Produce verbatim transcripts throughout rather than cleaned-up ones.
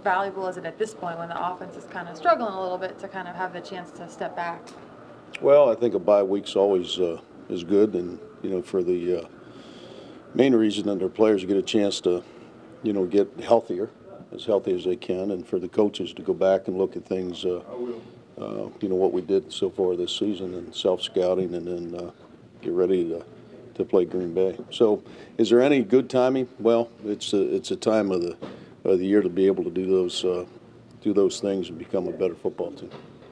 valuable is it at this point when the offense is kind of struggling a little bit to kind of have the chance to step back? Well, I think a bye week's always uh, is good, and you know, for the uh, main reason that their players get a chance to, you know, get healthier, as healthy as they can, and for the coaches to go back and look at things, uh, uh, you know, what we did so far this season and self-scouting, and then uh, get ready to to play Green Bay. So, is there any good timing? Well, it's a, it's a time of the of the year to be able to do those uh, do those things and become a better football team.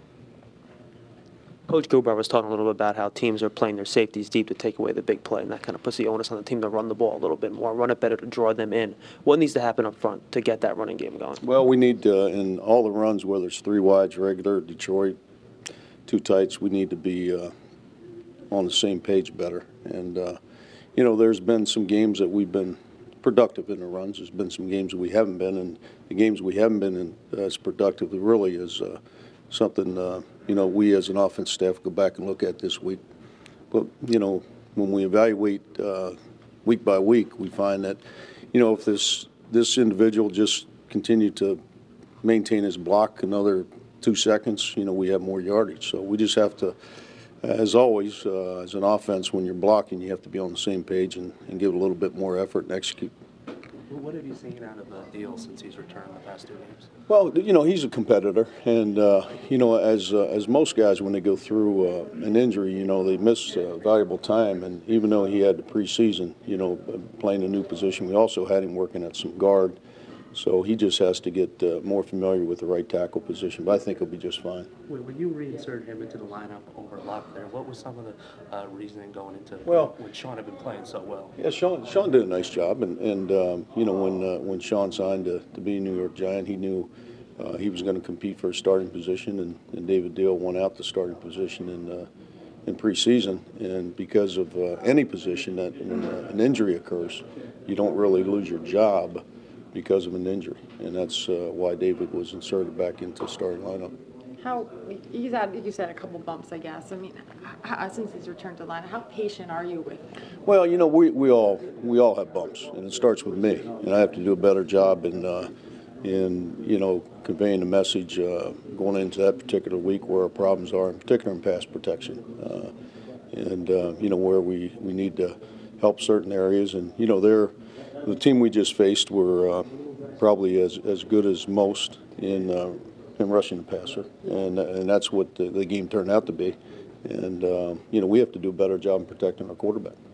Coach Gruber was talking a little bit about how teams are playing their safeties deep to take away the big play, and that kind of puts the onus on the team to run the ball a little bit more, run it better to draw them in. What needs to happen up front to get that running game going? Well, we need uh, in all the runs, whether it's three wides, regular, Detroit, two tights, we need to be uh, on the same page better. And, uh, you know, there's been some games that we've been productive in the runs. There's been some games that we haven't been, and the games we haven't been in uh, as productive really is uh, something, uh, you know, we as an offense staff go back and look at this week. But, you know, when we evaluate uh, week by week, we find that, you know, if this this individual just continued to maintain his block another two seconds, you know, we have more yardage. So we just have to, as always, uh, as an offense, when you're blocking, you have to be on the same page and, and give it a little bit more effort and execute. What have you seen out of uh, Deal since he's returned the past two games? Well, you know, he's a competitor, and uh, you know, as uh, as most guys, when they go through uh, an injury, you know, they miss uh, valuable time. And even though he had the preseason, you know, playing a new position, we also had him working at some guard. So he just has to get uh, more familiar with the right tackle position, but I think he'll be just fine. When you reinserted him into the lineup over Luck there, what was some of the uh, reasoning going into well, when Sean had been playing so well? Yeah, Sean Sean did a nice job, and, and um, you know, when uh, when Sean signed to, to be a New York Giant, he knew uh, he was going to compete for a starting position, and, and David Deal won out the starting position in uh, in preseason. And because of uh, any position that when uh, an injury occurs, you don't really lose your job because of an injury, and that's uh, why David was inserted back into the starting lineup. How he's had, you said, a couple bumps, I guess. I mean, how, since he's returned to line, how patient are you with him? Well, you know, we, we all we all have bumps, and it starts with me, and I have to do a better job in uh, in you know conveying the message uh, going into that particular week where our problems are, in particular in pass protection, uh, and uh, you know where we we need to help certain areas, and you know they're. The team we just faced were uh, probably as, as good as most in uh, in rushing the passer, and and that's what the, the game turned out to be. And uh, you know we have to do a better job in protecting our quarterback.